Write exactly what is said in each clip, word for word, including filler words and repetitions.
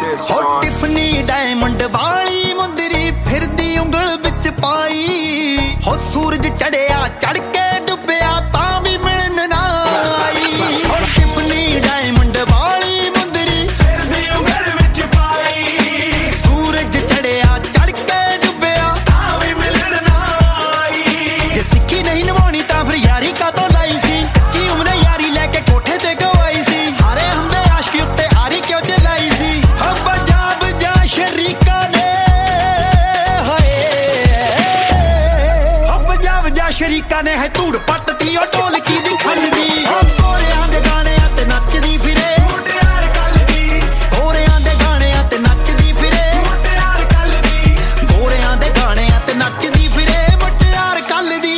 ਹੋ Tiffany diamond ਵਾਲੀ ਮੁੰਦਰੀ ਫਿਰਦੀ ਉਂਗਲ ਵਿੱਚ ਪਾਈ ਹੋ ਸੂਰਜ ਚੜਿਆ ਚੜ ਕੇ ਡੁੱਬਿਆ ਤਾਂ ਵੀ ਮਿਲਣ ਨਾ ਆਈ ਹੋ ਟਿਫਨੀ ਡਾਇਮੰਡ ਵਾਲੀ ਮੁੰਦਰੀ ਫਿਰਦੀ ਉਂਗਲ ਵਿੱਚ ਪਾਈ ਸੂਰਜ ਚੜਿਆ ਚੜ ਕੇ ਡੁੱਬਿਆ ਤਾਂ ਵੀ ਮਿਲਣ ਨਾ ਆਈ ਜੇ ਸਿੱਖੀ ਨਹੀਂ ਨਿਭਾਉਣੀ ਤਾਂ ਫਿਰ ਯਾਰੀ ਕਾਤੋਂ ਲਾਈ ਸੀ ਕੱਚੀ ਉਮਰੇ ਯਾਰੀ ਲੈ ਕੇ ਕੋਠੇ ਤੇ ਗਵਾਈ ਸੀ ਹਾਰੇ ਹੰਬੇ ਆਸ਼ਕੀ ਉੱਤੇ ਆਰੀ ਕਿਉਂ ਚਲਾਈ ਸੀ ਹਮ ਪੰਜਾਬ ਜਾ ਸ਼ਰੀਕਾਂ ਨੇ ਸ਼ਰੀਕਾਂ ਨੇ ਹੈ ਧੂੜ ਪੱਟਤੀ ਉਹ ਢੋਲਕੀ ਦੀ ਖੰਡਦੀ ਹੋ ਗੋਰਿਆਂ ਦੇ ਗਾਣਿਆਂ ਤੇ ਨੱਚਦੀ ਫਿਰੇ ਮੁਟਿਆਰ ਕੱਲਦੀ ਗੋਰਿਆਂ ਦੇ ਗਾਣਿਆਂ ਤੇ ਨੱਚਦੀ ਫਿਰੇ ਮੁਟਿਆਰ ਕੱਲਦੀ ਗੋਰਿਆਂ ਦੇ ਗਾਣਿਆਂ ਤੇ ਨੱਚਦੀ ਫਿਰੇ ਮੁਟਿਆਰ ਕੱਲਦੀ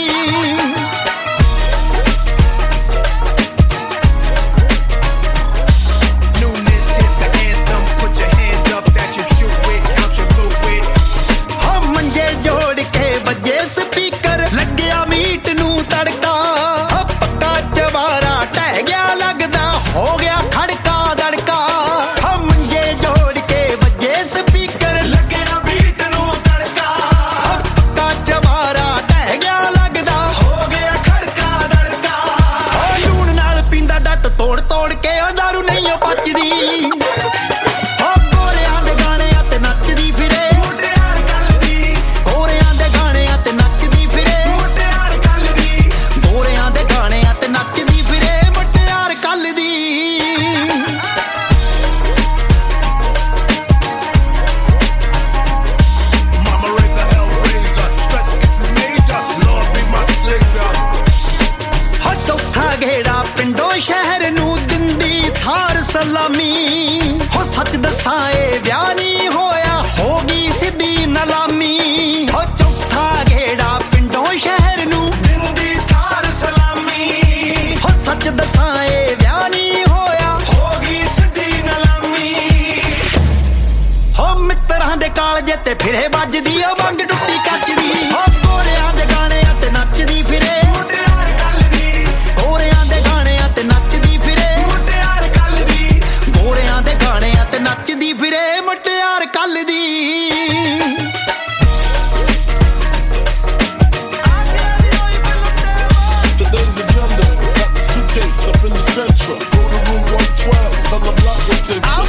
ਹੋ ਮੰਜੇ ਜੋੜ ਕੇ ਵੱਜੇ ਸਪੀਕਰ ਲੱਗਿਆ ਮੀਟ ਨੂੰ ਤੜਕਾ ਪੱਕਾ ਚਵਾਰਾ ਢਹਿ ਗਿਆ ਲੱਗਦਾ ਹੋ ਗਿਆ ਖੜਕਾ ਦੜਕਾ ਹੋ ਮੰਜੇ ਜੋੜ ਕੇ ਵੱਜੇ ਸਪੀਕਰ ਲੱਗਿਆ ਮੀਟ ਨੂੰ ਤੜਕਾ ਪੱਕਾ ਚਵਾਰਾ ਢਹਿ ਗਿਆ ਲੱਗਦਾ ਹੋ ਗਿਆ ਖੜਕਾ ਦੜਕਾ ਹੋ ਲੂਣ ਨਾਲ ਪੀਂਦਾ ਡੱਟ ਤੋੜ ਤੋੜ ਕੇ ਉਹ ਦਾਰੂ ਨਹੀਂ ਉਹ ਪਚਦੀ ਸ਼ਹਿਰ ਨੂੰ ਦਿੰਦੀ ਥਾਰ ਸਲਾਮੀ ਹੋ ਸੱਚ ਦੱਸਾਂ ਏ ਵਿਆਹ ਨਹੀਂ ਹੋਇਆ ਹੋ ਗਈ ਸਿੱਧੀ ਨਲਾਮੀ ਹੋ ਚੌਥਾ ਘੇੜਾ ਪਿੰਡੋਂ ਸ਼ਹਿਰ ਨੂੰ ਦਿੰਦੀ ਥਾਰ ਸਲਾਮੀ ਹੋ ਸੱਚ ਦੱਸਾਂ ਏ ਵਿਆਹ ਨਹੀਂ ਹੋਇਆ ਹੋ ਗਈ ਸਿੱਧੀ ਨਲਾਮੀ ਹੋ ਮਿੱਤਰਾਂ ਦੇ ਕਾਲਜੇ ਤੇ ਫਿਰੇ ਵੱਜਦੀ ਉਹ ਵੰਗ ਟੁੱਟੀ ਕੱਚ ਦੀ ਹੋ ਗੋਰਿਆਂ ਦੇ ਗਾਣਿਆਂ ਤੇ ਨੱਚਦੀ ਫਿਰੇ ਨੱਚਦੀ ਫਿਰੇ ਮੁਟਿਆਰ ਕੱਲਦੀ Today's agenda, got the suitcase up in the central. Go to room one twelve, tell them lock this in.